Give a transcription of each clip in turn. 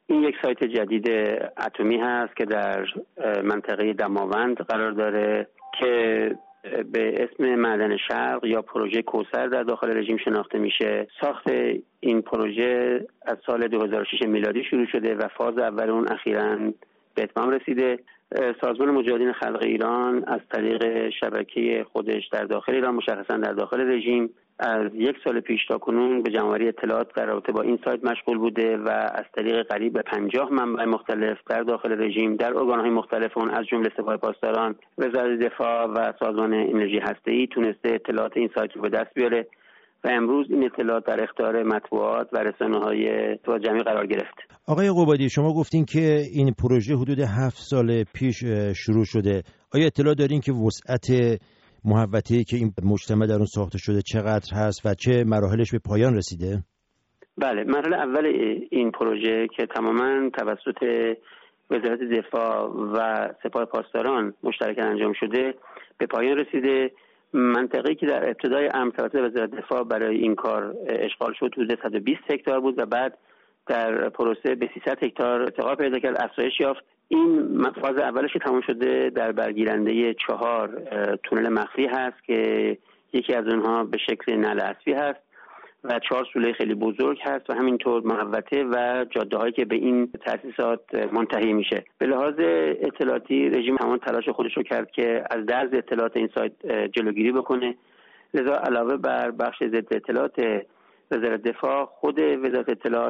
این یک سایت جدید اتمی هست که در منطقه دماوند قرار داره که به اسم معدن شرق یا پروژه کوثر در داخل رژیم شناخته میشه. ساخت این پروژه از سال 2006 میلادی شروع شده و فاز اول اون اخیراً به اتمام رسیده. سازمان مجاهدین خلق ایران از طریق شبکه خودش در داخل ایران، مشخصاً در داخل رژیم، از یک سال پیش تا کنون به جمع‌آوری اطلاعات در رابطه با این سایت مشغول بوده و از طریق قریب به 50 منبع مختلف در داخل رژیم در ارگان‌های مختلف اون از جمله سپاه پاسداران، وزارت دفاع و سازمان انرژی هسته‌ای تونسته اطلاعات این سایت رو به دست بیاره و امروز این اطلاعات در اختیار مطبوعات و رسانه‌های جمعی قرار گرفت. آقای قبادی، شما گفتین که این پروژه حدود 7 سال پیش شروع شده. آیا اطلاع دارین که وسعت محوطه‌ای که این مجتمع در اون ساخته شده چقدر هست و چه مراحلش به پایان رسیده؟ بله، مرحله اول این پروژه که تماما توسط وزارت دفاع و سپاه پاسداران مشترکاً انجام شده به پایان رسیده. منطقه‌ای که در ابتدای امر توسط وزارت دفاع برای این کار اشغال شد حدود 120 هکتار بود و بعد در پروسه به 300 هکتار ارتقا پیدا کرد، افزایش یافت. این فاز اولش که تمام شده در برگیرنده 4 تونل مخفی هست که یکی از اونها به شکل نعل اسبی هست و 4 سوله خیلی بزرگ هست و همینطور محوطه و جاده‌هایی که به این تأسیسات منتهی میشه. به لحاظ اطلاعاتی رژیم تمام تلاش خودش رو کرد که از درز اطلاعات این سایت جلوگیری بکنه. لذا علاوه بر بخش ضد اطلاعات وزارت دفاع، خود وزارت اطلاعات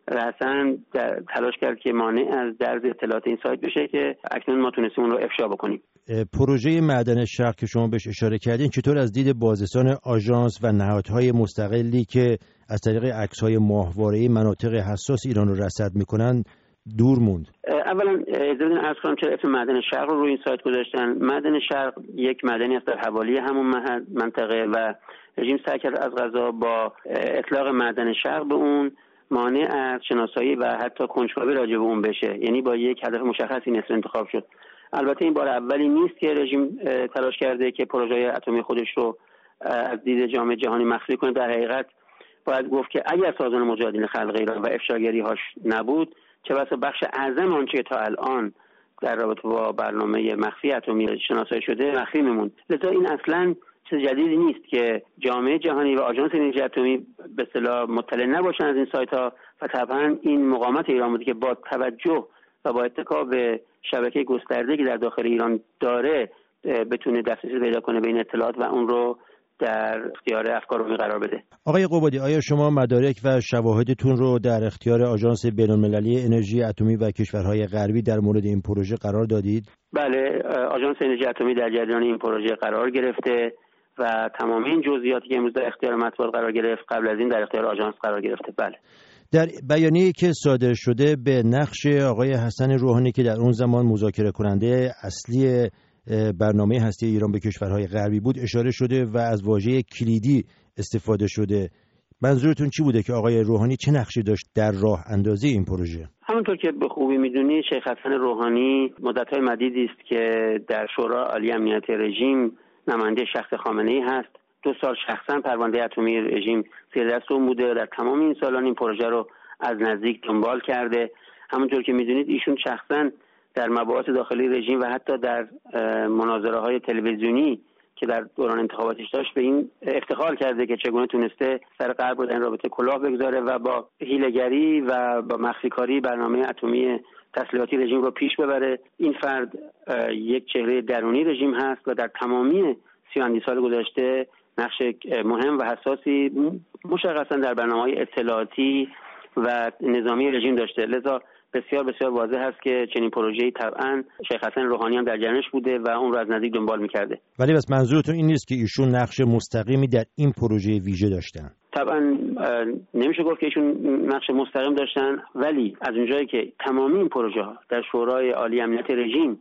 رأساً تلاش کرد که مانع از درز اطلاعات این سایت بشه که اکنون ما تونستیم اون رو افشا بکنیم. پروژه معدن شرق که شما بهش اشاره کردین چطور از دید بازرسان آژانس و نهادهای مستقلی که از طریق عکس‌های ماهواره‌ای مناطق حساس ایران رو رصد می‌کنن دور موند؟ اولا اجازه بدین عرض کنم چرا اسم معدن شرق رو روی این سایت گذاشتن. معدن شرق یک معدنی است در حوالی همون منطقه و رژیم سعی کرد از قضا با اطلاق معدن شرق به اون مانع از شناسایی و حتی کنجکاوی راجع به اون بشه، یعنی با یک هدف مشخص این اسم انتخاب شد. البته این بار اولی نیست که رژیم تلاش کرده که پروژه اتمی خودش رو از دید جامعه جهانی مخفی کنه. در حقیقت باید گفت که اگر سازمان مجاهدین خلق ایران و افشاگری‌هاش نبود چه بسا بخش اعظم آنچه تا الان در رابطه با برنامه مخفی اتمی شناسایی شده مخفی میموند. لذا این اصلاً چیز جدیدی نیست که جامعه جهانی و آژانس انرژی اتمی به اصطلاح مطلع نباشن از این سایت‌ها و طبعاً این مقاومت ایران بود که با توجه و با اتکا به شبکه گسترده که در داخل ایران داره بتونه دسترسی پیدا کنه به این اطلاعات و اون رو در اختیار افکار عمومی قرار بده. آقای قبادی، آیا شما مدارک و شواهدتون رو در اختیار آژانس بین‌المللی انرژی اتمی و کشورهای غربی در مورد این پروژه قرار دادید؟ بله، آژانس انرژی اتمی در جریان این پروژه قرار گرفته و تمام این جزئیاتی که امروز در اختیار مطبوعات قرار گرفت قبل از این در اختیار آژانس قرار گرفته. بله. در بیانیه‌ای که صادر شده به نقش آقای حسن روحانی که در اون زمان مذاکره کننده اصلی برنامه هسته ایران به کشورهای غربی بود اشاره شده و از واژه کلیدی استفاده شده. منظورتون چی بوده که آقای روحانی چه نقشی داشت در راه اندازی این پروژه؟ همونطور که به خوبی میدونی شیخ حسن روحانی مدت‌های مدیدی است که در شورای عالی امنیت رژیم نماینده شخص خامنه‌ای هست. 2 سال شخصا پرونده اتمی رژیم زیر دست اون بوده. در تمام این سالان این پروژه رو از نزدیک دنبال کرده. همونطور که میدونید ایشون شخصا در مباحث داخلی رژیم و حتی در مناظره‌های تلویزیونی که در دوران انتخاباتش داشت به این افتخار کرده که چگونه تونسته سر غرب رو در این رابطه کلاه بگذاره و با حیله‌گری و با مخفی‌کاری برنامه اتمی تسلیحاتی رژیم رو پیش ببره. این فرد یک چهره درونی رژیم هست و در تمامی 30 سال گذشته نقش مهم و حساسی مشخصاً در برنامه‌های اطلاعاتی و نظامی رژیم داشته. لذا بسیار بسیار واضح است که چنین پروژه‌ای طبعاً شیخ حسن روحانی هم در جریانش بوده و اون رو از نزدیک دنبال می‌کرده. ولی بس منظورتون این نیست که ایشون نقش مستقیمی در این پروژه ویژه داشتن؟ طبعاً نمیشه گفت که ایشون نقش مستقیم داشتن، ولی از اونجایی که تمامی این پروژه‌ها در شورای عالی امنیت رژیم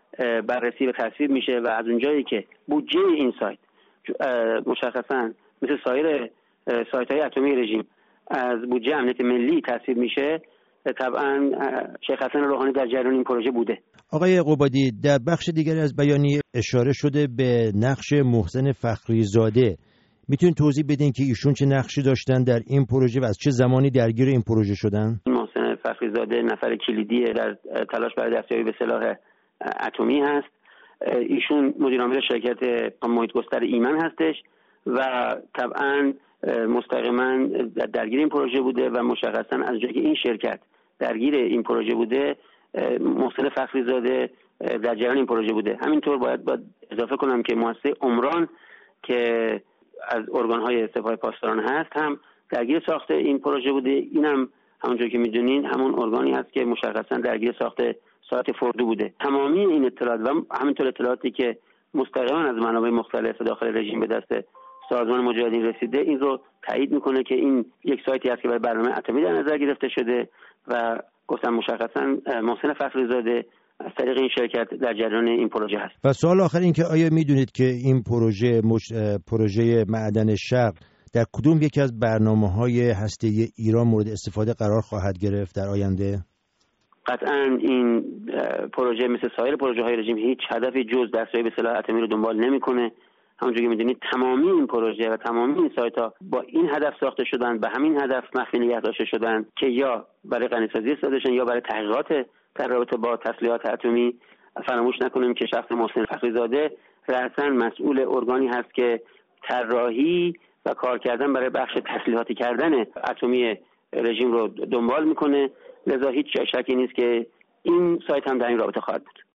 بررسی و تصویب میشه و از اونجایی که بودجه این سایت مشخصاً مثل سایر سایت‌های اتمی رژیم از بودجه امنیت ملی تصویب میشه، طبعا شیخ حسن روحانی در جریان این پروژه بوده. آقای قبادی، در بخش دیگری از بیانیه اشاره شده به نقش محسن فخریزاده. میتونید توضیح بدین که ایشون چه نقشی داشتن در این پروژه و از چه زمانی درگیر این پروژه شدن؟ محسن فخریزاده نفر کلیدی در تلاش برای دستیابی به سلاح اتمی هست. ایشون مدیر عامل شرکت محیط گستر ایمن هستش و طبعا مستقیما درگیر این پروژه بوده و مشخصا از جایی که این شرکت درگیر این پروژه بوده، محسن فخریزاده در جریان این پروژه بوده. همینطور باید اضافه کنم که مؤسسه عمران که از ارگان‌های سپاه پاسداران هست هم درگیر ساخت این پروژه بوده. اینم همونجوری که میدونین همون ارگانی هست که مشخصا درگیر ساخت ساعت فردو بوده. تمامی این اطلاعات و همینطور اطلاعاتی که مستقیما از منابع مختلف داخل رژیم به دست سازمان مجاهدین رسیده، این رو تایید میکنه که این یک سایتی است که برای برنامه اتمی در نظر گرفته شده و گفتم مشخصا محسن فخریزاده از طریق این شرکت در جریان این پروژه هست. و سوال آخر این که آیا میدونید که این پروژه معدن شرق در کدوم یکی از برنامه‌های هسته‌ای ایران مورد استفاده قرار خواهد گرفت در آینده؟ قطعاً این پروژه مثل سایر پروژه‌های رژیم هیچ هدفی جز دستیابی به سلاح اتمی رو دنبال نمی‌کنه. همونجوری که می‌دونید تمامی این پروژه و تمامی این سایت‌ها با این هدف ساخته شدن، به همین هدف مخفی نگه داشته شدن که یا برای غنی‌سازی استفاده شدن یا برای تحقیقات در رابطه با تسلیحات اتمی. فراموش نکنیم که شخص محسن فخریزاده رأساً مسئول ارگانی هست که طراحی و کار کردن برای بخش تسلیحاتی کردن اتمی رژیم رو دنبال میکنه. لذا هیچ شکی نیست که این سایت هم در این رابطه خواهد بود.